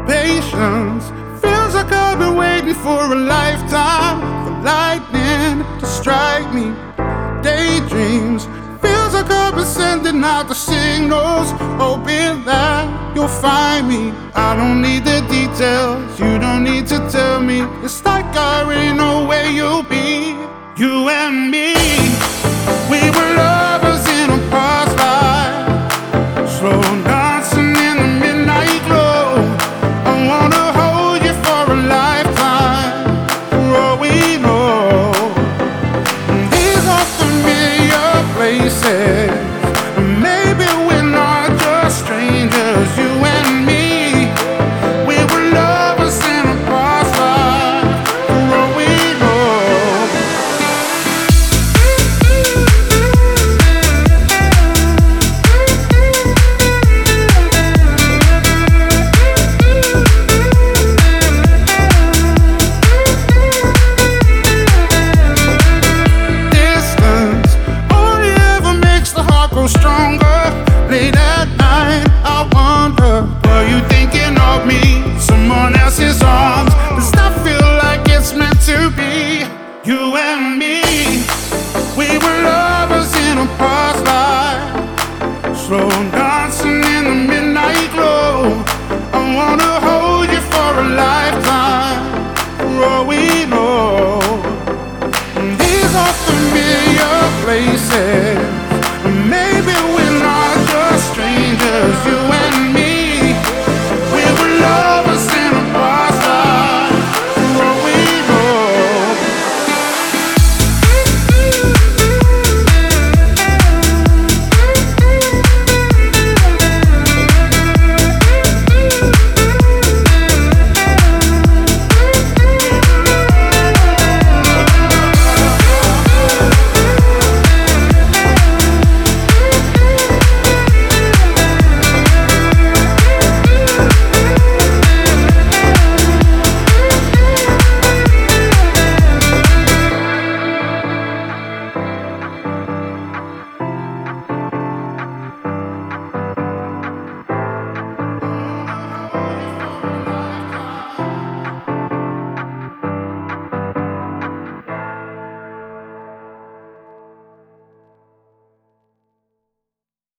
Patience feels like I've been waiting for a lifetime for lightning to strike me. Daydreams feels like I've been sending out the signals, hoping that you'll find me. I don't need the details, you don't need to tell me. It's like I already know where you'll be. You and me, we were loved.